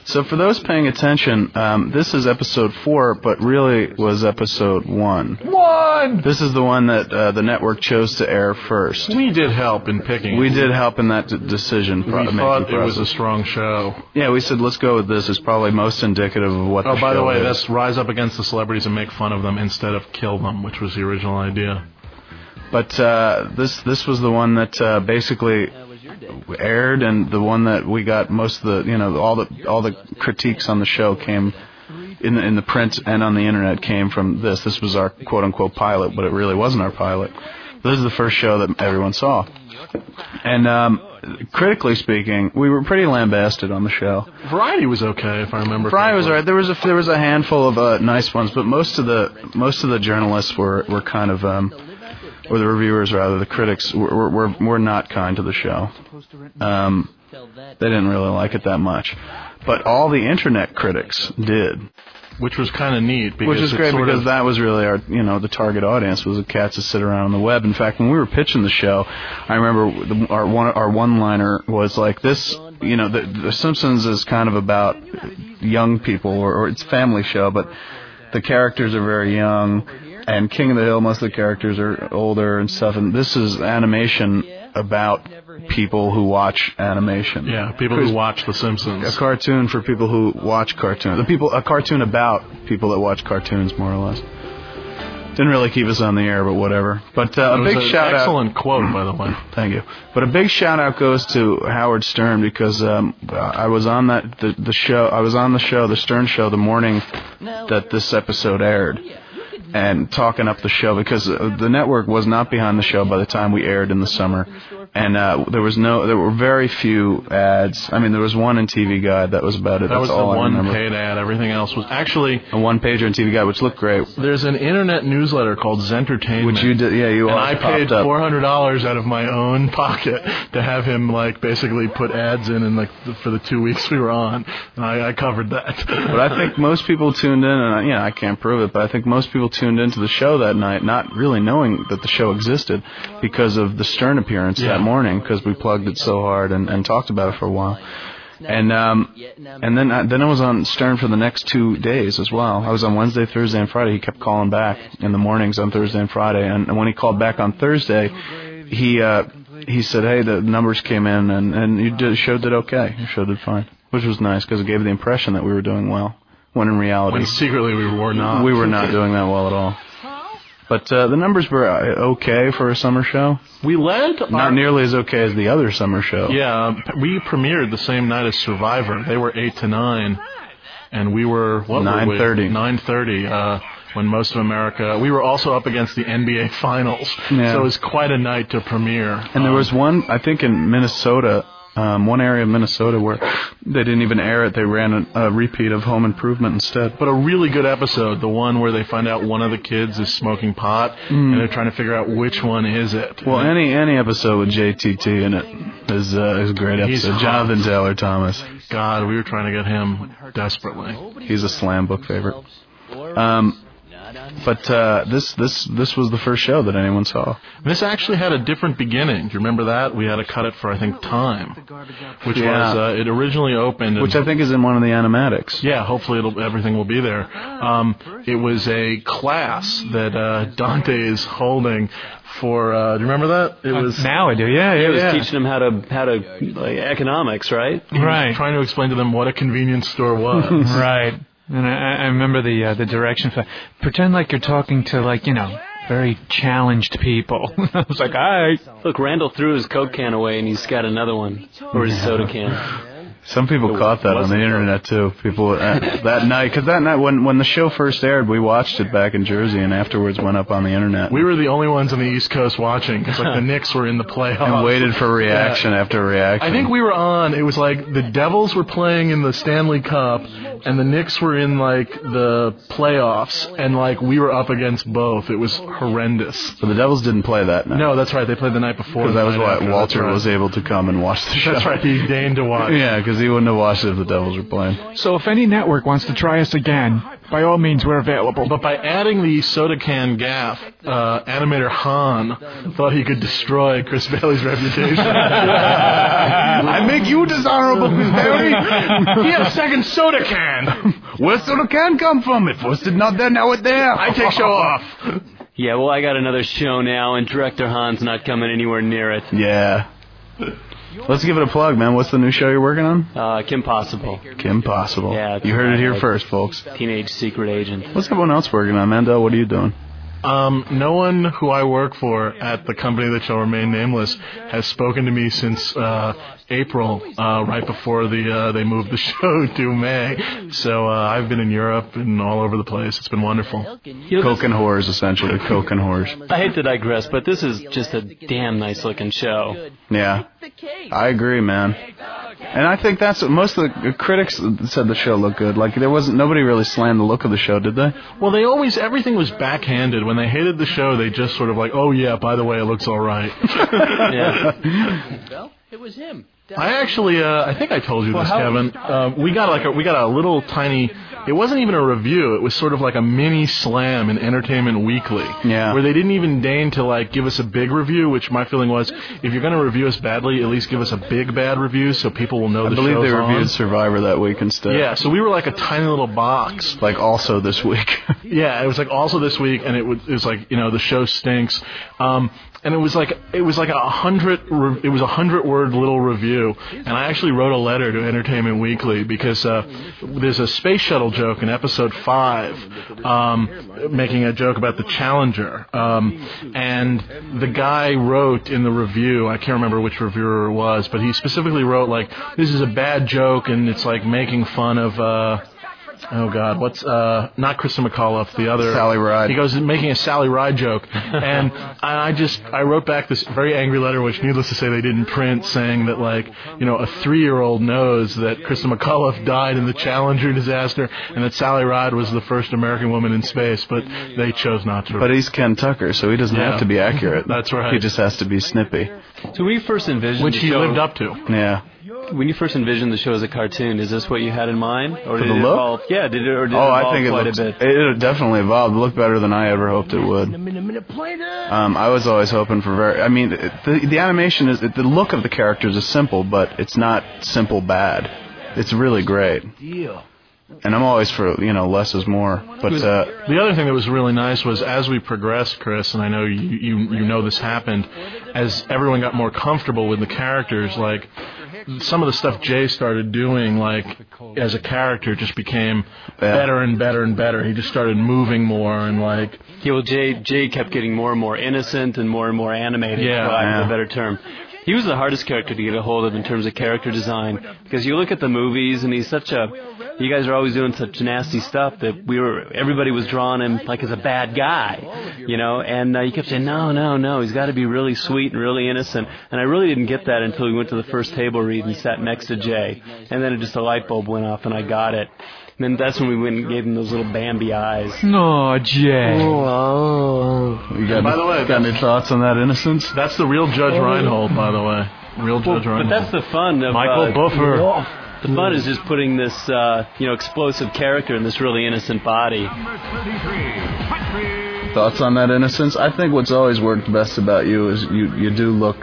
So for those paying attention, this is episode 4, but really was episode 1. This is the one that the network chose to air first. We did help in picking. We did help in that decision. We thought it was a strong show. Yeah, we said let's go with this. It's probably most indicative of what. Oh, by the way, that's rise up against the celebrities and make fun of them instead of kill them, which was the original idea. But this was the one that basically aired, and the one that we got most of the all the critiques on the show came in the print and on the internet came from this. This was our quote unquote pilot, but it really wasn't our pilot. This is the first show that everyone saw, and critically speaking, we were pretty lambasted on the show. Variety was okay, if I remember. Variety was alright. There was a handful of nice ones, but most of the journalists were kind of or the reviewers rather, the critics were not kind to the show. They didn't really like it that much, but all the internet critics did. Which was kind of neat. Which is great because that was really our, the target audience was the cats that sit around on the web. In fact, when we were pitching the show, I remember our one-liner was like this, the Simpsons is kind of about young people or it's a family show, but the characters are very young, and King of the Hill, most of the characters are older and stuff, and this is animation about people who watch animation. Yeah, people who watch The Simpsons. A cartoon for people who watch cartoons. A cartoon about people that watch cartoons, more or less. Didn't really keep us on the air, but whatever. But a big shout out. Excellent quote, by the way. Thank you. But a big shout out goes to Howard Stern because I was on the show. I was on the show, the Stern Show, the morning that this episode aired, and talking up the show because the network was not behind the show by the time we aired in the summer. And there were very few ads. I mean, there was one in TV Guide. That was about it. That was the one paid ad. Everything else was actually a one-pager in TV Guide, which looked great. There's an internet newsletter called Zentertainment, which you did. Yeah, you. And I paid $400 out of my own pocket to have him basically put ads in for the 2 weeks we were on. And I covered that. But I think most people tuned in, and I can't prove it, but I think most people tuned into the show that night, not really knowing that the show existed, because of the Stern appearance that morning, because we plugged it so hard and talked about it for a while. And then I was on Stern for the next 2 days as well. I was on Wednesday, Thursday, and Friday. He kept calling back in the mornings on Thursday and Friday. And when he called back on Thursday, he said, "Hey, the numbers came in, and the show did okay. Your show did fine," which was nice because it gave the impression that we were doing well, when in reality, when secretly we were not. We were not doing that well at all. But the numbers were okay for a summer show. We led... Not nearly as okay as the other summer show. Yeah, we premiered the same night as Survivor. They were 8 to 9, and we were... 9:30. 9:30, when most of America... We were also up against the NBA Finals, so it was quite a night to premiere. And there was one, I think in Minnesota... one area of Minnesota where they didn't even air it. They ran a repeat of Home Improvement instead. But a really good episode, the one where they find out one of the kids is smoking pot, and they're trying to figure out which one is it. Well, any episode with JTT in it is a great episode. Jonathan Taylor Thomas. God, we were trying to get him desperately. He's a slam book favorite. But this was the first show that anyone saw. This actually had a different beginning. Do you remember that? We had to cut it for, I think, Time, which was it originally opened, which I think is in one of the animatics. Yeah, hopefully everything will be there. It was a class that Dante is holding for. Do you remember that? It was now I do. Yeah, He was teaching them how to economics, right? Right. Trying to explain to them what a convenience store was. Right. And I remember the direction for pretend like you're talking to very challenged people. I was like, all right. Look, Randall threw his Coke can away and he's got another one, or his soda can. Some people caught that on the internet too. People that night, because that night when the show first aired, we watched it back in Jersey, and afterwards went up on the internet. We were the only ones on the East Coast watching, because the Knicks were in the playoffs and waited for reaction after reaction. I think we were on. It was like the Devils were playing in the Stanley Cup, and the Knicks were in the playoffs, and we were up against both. It was horrendous. But the Devils didn't play that night. No, that's right. They played the night before. Because that was why Walter was able to come and watch the show. That's right. He deigned to watch. Yeah, because he wouldn't have watched it if the Devils were playing. So if any network wants to try us again, by all means, we're available. But by adding the soda can gaff, animator Han thought he could destroy Chris Bailey's reputation. I make you dishonorable, Chris Bailey. He had a second soda can. Where's soda can come from? If first it's not there, now it's there. I take show off. Yeah, well, I got another show now, and director Han's not coming anywhere near it. Yeah. Let's give it a plug, man. What's the new show you're working on? Kim Possible. Kim Possible. Yeah. You heard it here first, folks. Teenage secret agent. What's everyone else working on, Mandel? What are you doing? No one who I work for at the company that shall remain nameless has spoken to me since April, right before they moved the show to May. So I've been in Europe and all over the place. It's been wonderful. Coke and whores, essentially. Coke and whores. I hate to digress, but this is just a damn nice-looking show. Yeah. I agree, man. And I think that's what most of the critics said the show looked good. Like, nobody really slammed the look of the show, did they? Well, everything was backhanded. When they hated the show, they just sort of like, oh yeah, by the way, it looks all right. Yeah. Well, it was him. I actually, I think I told you this, Kevin. We got a little tiny. It wasn't even a review. It was sort of like a mini slam in Entertainment Weekly. Yeah. Where they didn't even deign to like give us a big review. Which my feeling was, if you're going to review us badly, at least give us a big bad review so people will know the show's on. I believe they reviewed Survivor that week instead. Yeah. So we were like a tiny little box. Like also this week. Yeah. It was like also this week, and it was like the show stinks. And it was like a 100-word little review, and I actually wrote a letter to Entertainment Weekly because there's a space shuttle joke in episode 5, making a joke about the Challenger, and the guy wrote in the review, I can't remember which reviewer it was, but he specifically wrote like, this is a bad joke and it's like making fun of oh God, what's not Kristen McAuliffe, the other Sally Ride. He goes making a Sally Ride joke, and I wrote back this very angry letter, which needless to say they didn't print, saying that like a 3-year-old knows that Kristen McAuliffe died in the Challenger disaster, and that Sally Ride was the first American woman in space, but they chose not to. But he's Ken Tucker, so he doesn't have to be accurate. That's right. He just has to be snippy. So when you first envisioned which the he show, lived up to. Yeah. When you first envisioned the show as a cartoon, is this what you had in mind, or did the it look? evolve? Yeah, did it evolve I think quite a bit? It definitely evolved. It looked better than I ever hoped it would. I was always hoping for the animation is the look of the characters is simple, but it's not simple bad. It's really great. And I'm always for less is more. But the other thing that was really nice was as we progressed, Chris, and I know you know this happened, as everyone got more comfortable with the characters, like some of the stuff Jay started doing, like as a character, just became better and better and better. He just started moving more and like. Yeah, well, Jay kept getting more and more innocent and more animated. For lack of a better term. He was the hardest character to get a hold of in terms of character design, because you look at the movies and he's you guys are always doing such nasty stuff that everybody was drawing him like as a bad guy, and you kept saying, no, he's got to be really sweet and really innocent, and I really didn't get that until we went to the first table read and sat next to Jay, and then a light bulb went off and I got it. And then that's when we went and gave him those little Bambi eyes. No, Jay. By the way, got any thoughts on that innocence? That's the real Judge Reinhold, by the way. Real Judge Reinhold. But that's the fun of Michael Buffer. The fun is just putting this, explosive character in this really innocent body. Thoughts on that innocence? I think what's always worked best about you is you do look.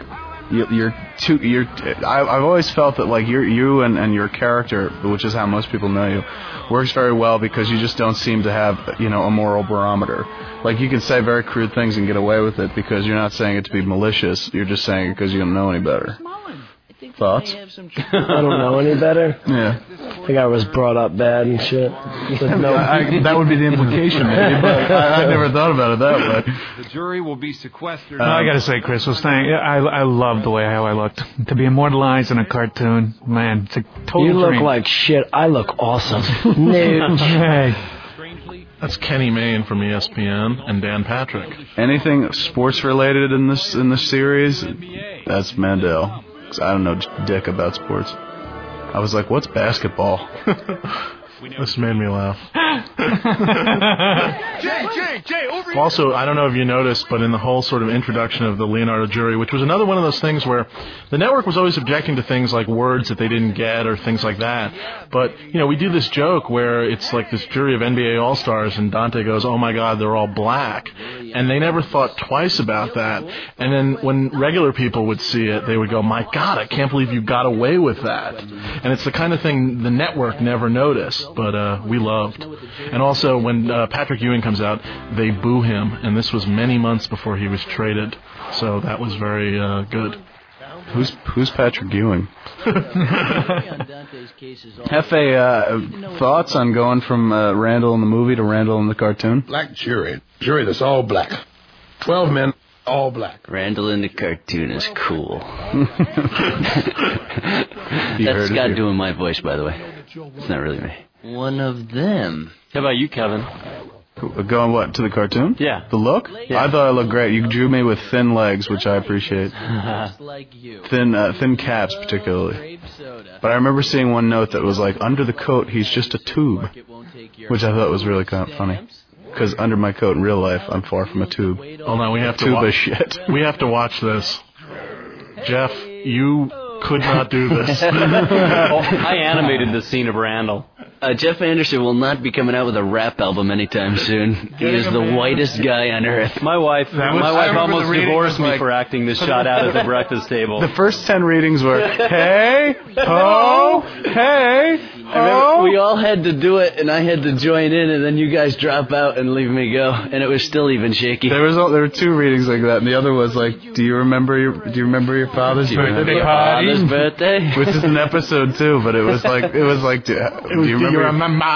I've always felt that like you and your character, which is how most people know you, works very well because you just don't seem to have a moral barometer. Like you can say very crude things and get away with it because you're not saying it to be malicious. You're just saying it because you don't know any better. Thoughts? I don't know any better. Yeah. I think I was brought up bad and shit. That would be the implication, maybe, but I never thought about it that way. The jury will be sequestered. I gotta say, Chris, I love the way how I looked. To be immortalized in a cartoon, man, it's a total You look dream. like shit. I look awesome. No. Hey. That's Kenny Mayne from ESPN and Dan Patrick. Anything sports related in this series? That's Mandel. I don't know dick about sports. I was like, what's basketball? This made me laugh. Also, I don't know if you noticed, but in the whole sort of introduction of the Leonardo jury, which was another one of those things where the network was always objecting to things like words that they didn't get or things like that. But, we do this joke where it's like this jury of NBA All-Stars and Dante goes, oh my God, they're all black. And they never thought twice about that. And then when regular people would see it, they would go, my God, I can't believe you got away with that. And it's the kind of thing the network never noticed, but we loved. And also, when Patrick Ewing comes out, they boo him, and this was many months before he was traded, so that was very good. Who's Patrick Ewing? Hefe, thoughts on going from Randall in the movie to Randall in the cartoon? Black jury that's all black. 12 men, all black. Randall in the cartoon is cool. That's Scott doing my voice, by the way. It's not really me. One of them. How about you, Kevin? Going what, to the cartoon? Yeah. The look? Yeah. I thought I looked great. You drew me with thin legs, which I appreciate. Thin calves, particularly. But I remember seeing one note that was like, under the coat, he's just a tube, which I thought was really kind of funny. Because under my coat in real life, I'm far from a tube. Oh no, we have to watch shit. We have to watch this. Jeff, you could not do this. I animated the scene of Randall. Jeff Anderson will not be coming out with a rap album anytime soon. He is the whitest guy on earth. My wife almost divorced me for acting this shot out at the breakfast table. The first 10 readings were, hey, ho, hey, ho. We all had to do it, and I had to join in, and then you guys drop out and leave me go, and it was still even shaky. There were 2 readings like that, and the other was like, do you remember your father's birthday party? Father's birthday, which is an episode too, but it was like, do you remember your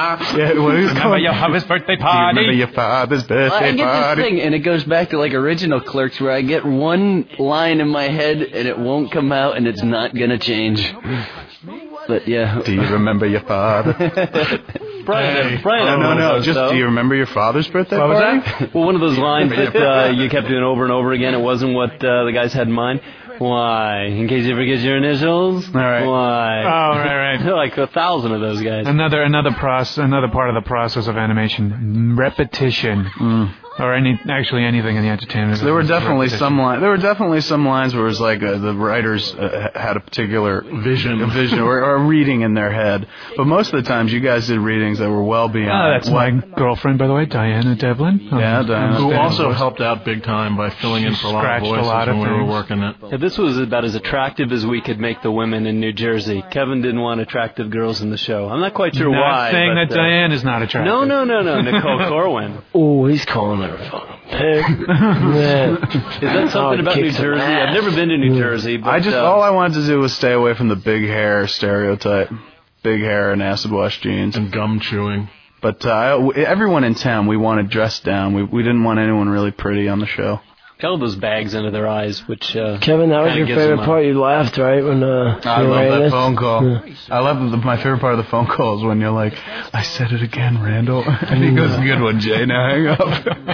father's birthday party? Do you remember your father's birthday party? I get this thing, and it goes back to like original Clerks, where I get one line in my head, and it won't come out, and it's not gonna change. But yeah. Do you remember your father? Brian. No. Just do you remember your father's birthday party? Was that? Well, one of those lines that you kept doing over and over again. It wasn't what the guys had in mind. Why? In case you forget your initials? All right. Why? Oh, right. Like 1,000 of those guys. Another part of the process of animation, repetition. Or anything in the entertainment. So there were definitely some lines. There were definitely some lines where it was like the writers had a particular vision or a reading in their head. But most of the times, you guys did readings that were well beyond. That's my girlfriend, by the way, Diana Devlin. Yeah, Diana. Who also helped out big time by filling in for a lot of voices when we were working it. Yeah, this was about as attractive as we could make the women in New Jersey. Kevin didn't want attractive girls in the show. I'm not quite sure why. Not saying that Diane is not attractive. No. Nicole Corwin. Oh, he's calling her a fucking pig. Is that something about New Jersey? I've never been to New Jersey. But all I wanted to do was stay away from the big hair stereotype. Big hair and acid wash jeans. And gum chewing. But everyone in town, we wanted dressed down. We didn't want anyone really pretty on the show. Held those bags under their eyes, which Kevin, that was your favorite part. You laughed, right? When I love that phone call. Yeah. I love my favorite part of the phone call is when you're like, I said it again, Randall. And he goes, good one, Jay. Now hang up.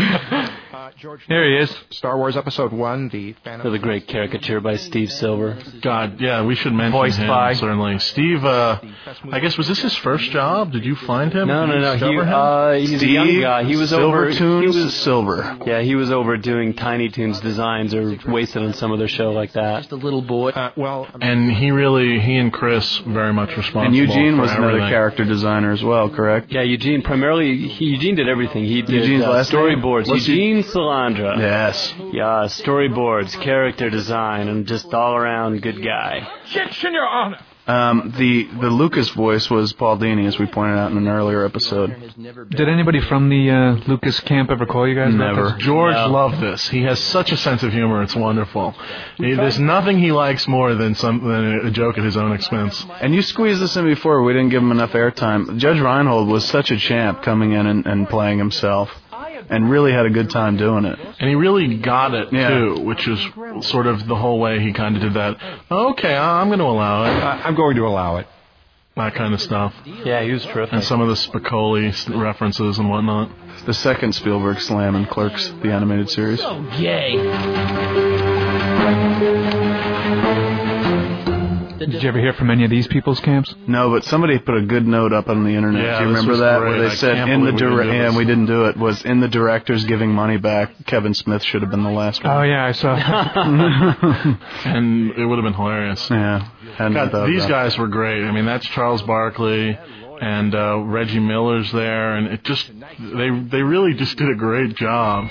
Here he is. Star Wars Episode 1, The great caricature by Steve Silver. God, yeah, we should mention Voiced him, by. Certainly. Steve, I guess, was this his first job? Did you find him? No. He's Steve, a young guy. He was Silver. Yeah, he was over doing Tiny Toons designs or wasted on some other show like that. Just a little boy. And he and Chris very much responsible. And Eugene for was everything. another character designer as well, correct? Yeah, Eugene did everything. He did Eugene's last storyboards. name? Eugene Salandra. Yes. Yeah, storyboards, character design, and just all around good guy. Objection, Your Honor. The Lucas voice was Paul Dini, as we pointed out in an earlier episode. Did anybody from the Lucas camp ever call you guys? Never. George loved this. He has such a sense of humor. It's wonderful. There's nothing he likes more than a joke at his own expense. And you squeezed this in before. We didn't give him enough airtime. Judge Reinhold was such a champ coming in and playing himself. And really had a good time doing it. And he really got it, too, which is sort of the whole way he kind of did that. Okay, I'm going to allow it. I'm going to allow it. That kind of stuff. Yeah, he was terrific. And some of the Spicoli references and whatnot. The second Spielberg slam in Clerks, the animated series. Oh, yay. Did you ever hear from any of these people's camps? No, but somebody put a good note up on the internet. Yeah, do you remember that? great. Where they said we didn't do it, was in the directors giving money back, Kevin Smith should have been the last one. Oh, yeah, I saw. And it would have been hilarious. Yeah. God, these guys were great. I mean, that's Charles Barkley and Reggie Miller's there, and it just they really just did a great job.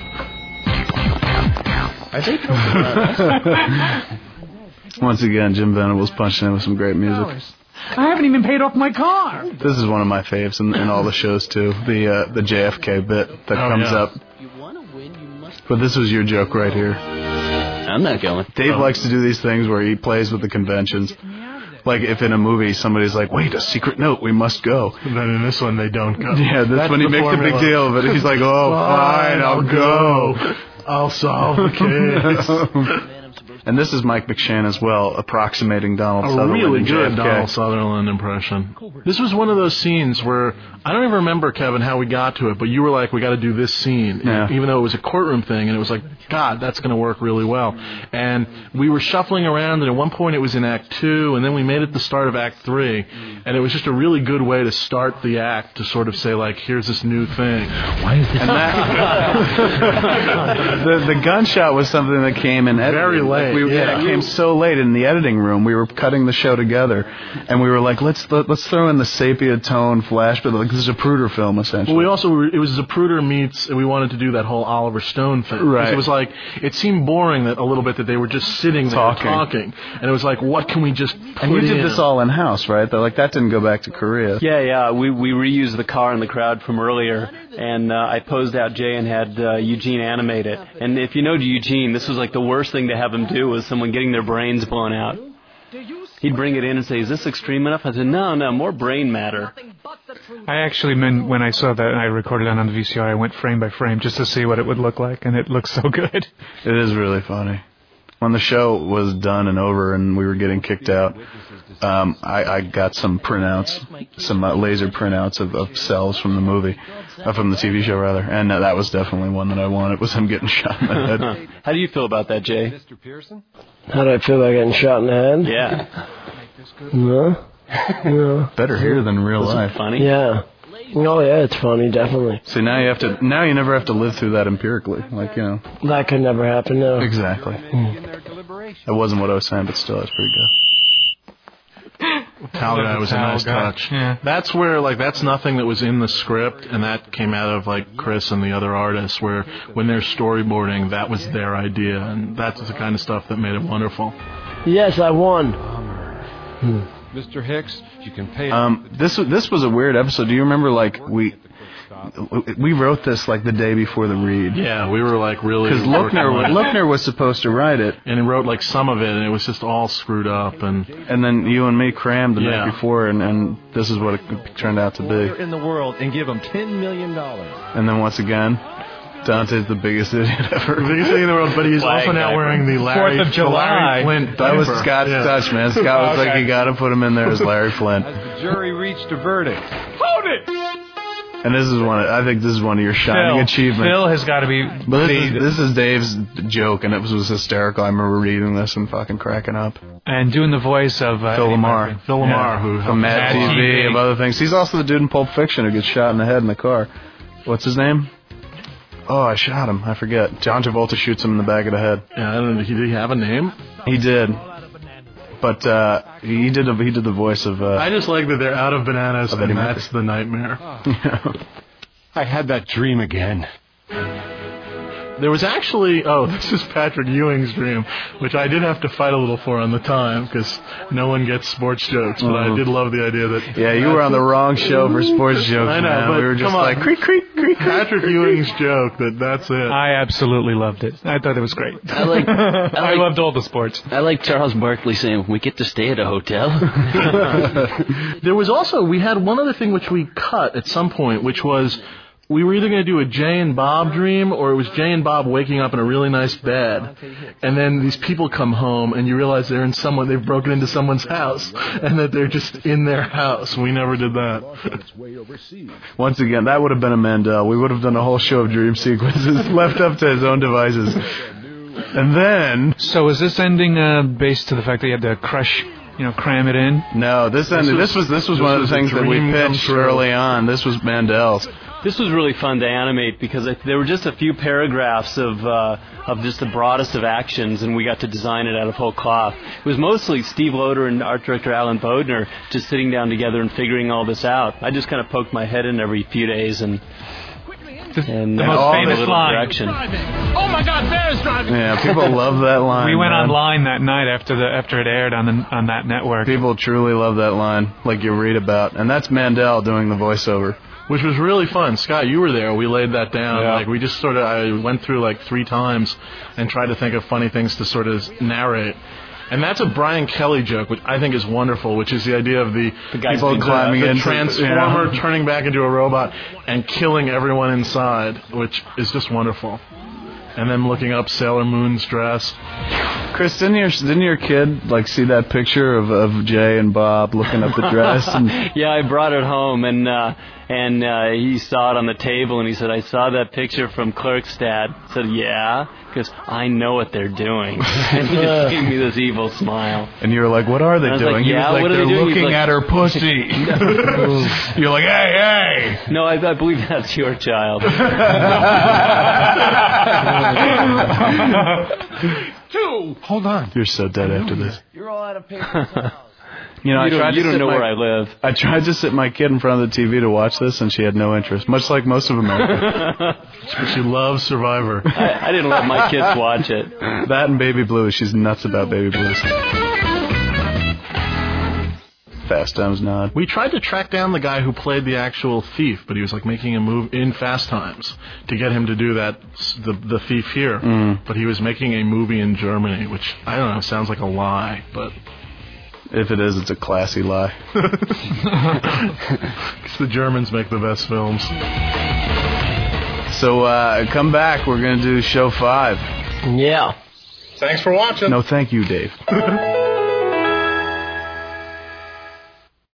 I think. Once again, Jim Venables punching in with some great music. I haven't even paid off my car. This is one of my faves in all the shows too. The JFK bit that comes up. But this was your joke right here. I'm not going. Dave likes to do these things where he plays with the conventions. Like if in a movie somebody's like, wait, a secret note, we must go. And then in this one they don't go. Yeah, that's when he makes a big deal of it. He's like, oh, fine, I'll go. I'll solve the case. And this is Mike McShane as well, approximating Donald Sutherland. A really good JFK. Donald Sutherland impression. This was one of those scenes where, I don't even remember, Kevin, how we got to it, but you were like, we got to do this scene. Yeah. Even though it was a courtroom thing, and it was like, God, that's going to work really well. And we were shuffling around, and at one point it was in Act 2, and then we made it the start of Act 3, and it was just a really good way to start the act, to sort of say, like, here's this new thing. Why is this? And that, the gunshot was something that came in editing. Very late. It came so late in the editing room. We were cutting the show together, and we were like, let's throw in the sepia tone flash, but like this is a Zapruder film essentially. Well, it was Zapruder meets, and we wanted to do that whole Oliver Stone thing. Right. It was like, it seemed boring that a little bit that they were just sitting there talking, and it was like, what can we just put And you did in? this all in house, right? That didn't go back to Korea. Yeah. We reused the car in the crowd from earlier, and I posed out Jay and had Eugene animate it. And if you know Eugene, this was like the worst thing to have him do was someone getting their brains blown out. He'd bring it in and say, is this extreme enough? I said, no, more brain matter. I actually, when I saw that and I recorded it on the VCR, I went frame by frame just to see what it would look like, and it looks so good. It is really funny. When the show was done and over and we were getting kicked out, I got some printouts, some laser printouts of cells from the movie, from the TV show rather, and that was definitely one that I wanted, was him getting shot in the head. How do you feel about that, Jay? How do I feel about getting shot in the head? Yeah. No. Better here than real life. Funny? Yeah. Oh yeah, it's funny, definitely. See, now you never have to live through that empirically, like, you know. That could never happen, no. Exactly. That wasn't what I was saying, but still, it's pretty good. Towel guy was a nice touch. Yeah. That's where, like, that's nothing that was in the script, and that came out of, like, Chris and the other artists, where when they're storyboarding, that was their idea, and that's the kind of stuff that made it wonderful. Yes, I won. Mr. Hicks, you can pay. This was a weird episode. Do you remember, like, we wrote this like the day before the read? Yeah, we were like really because Lochner was supposed to write it, and he wrote like some of it, and it was just all screwed up, and then you and me crammed the night before, and this is what it turned out to be. In the world, and give him $10 million. And then once again, Dante's the biggest idiot ever. The biggest idiot in the world, but he's also now wearing the Larry 4th of July. Flint. That was Scott's touch, man. Scott was like, you got to put him in there as Larry Flint. As the jury reached a verdict. Hold it! And this is I think this is one of your shining achievements. Phil has got to be. But this is Dave's joke, and it was hysterical. I remember reading this and fucking cracking up. And doing the voice of Phil Lamar. Phil Lamar, who from Mad TV and other things. He's also the dude in Pulp Fiction who gets shot in the head in the car. What's his name? Oh, I shot him. I forget. John Travolta shoots him in the back of the head. Yeah, I don't know. Did he have a name? He did. But he did the voice of. I just like that they're out of bananas, and that's the nightmare. I had that dream again. There was actually, this is Patrick Ewing's dream, which I did have to fight a little for on the time, because no one gets sports jokes, but I did love the idea that... Yeah, you were on the wrong show for sports jokes, I know, man. but we were just like, creak, creak, creak. Patrick Ewing's joke, that's it. I absolutely loved it. I thought it was great. I loved all the sports. I like Charles Barkley saying, we get to stay at a hotel. There was also, we had one other thing which we cut at some point, which was... We were either going to do a Jay and Bob dream, or it was Jay and Bob waking up in a really nice bed, and then these people come home, and you realize they've broken into someone's house, and that they're just in their house. We never did that. Once again, that would have been a Mandel. We would have done a whole show of dream sequences left up to his own devices. And then... So is this ending based to the fact that you had to crush cram it in? No, this was one of the things that we pitched early on. This was Mandel's. This was really fun to animate because there were just a few paragraphs of just the broadest of actions, and we got to design it out of whole cloth. It was mostly Steve Loader and art director Alan Bodner just sitting down together and figuring all this out. I just kind of poked my head in every few days and the most famous line. Direction. Oh my God, Bear's driving! Yeah, people love that line. We went online that night after it aired on that network. People truly love that line, like you read about, and that's Mandel doing the voiceover. Which was really fun. Scott, you were there. We laid that down. Yeah. Like we just I went through like 3 times and tried to think of funny things to sort of narrate. And that's a Brian Kelly joke, which I think is wonderful, which is the idea of the people climbing the into transformer turning back into a robot and killing everyone inside, which is just wonderful. And then looking up Sailor Moon's dress. Chris, didn't your kid see that picture of Jay and Bob looking up the dress? And yeah, I brought it home and he saw it on the table and he said, "I saw that picture from Clerks, Dad." I said, "Yeah," because I know what they're doing. And he just gave me this evil smile. And you were like, "What are they doing?" Like, he was like, what are "They're they doing?" looking at her pussy." You're like, "Hey, hey!" No, I believe that's your child. 2. Hold on. You're so dead after this. You're all out of paper towels. You don't know where I live. I tried to sit my kid in front of the TV to watch this, and she had no interest, much like most of America. She loves Survivor. I didn't let my kids watch it. That and Baby Blues. She's nuts about Baby Blues. Fast Times Nod. We tried to track down the guy who played the actual thief, but he was making a move in Fast Times to get him to do that, the thief here. But he was making a movie in Germany, which, I don't know, sounds like a lie, but... If it is, it's a classy lie. Because the Germans make the best films. So, come back. We're going to do show 5. Yeah. Thanks for watching. No, thank you, Dave.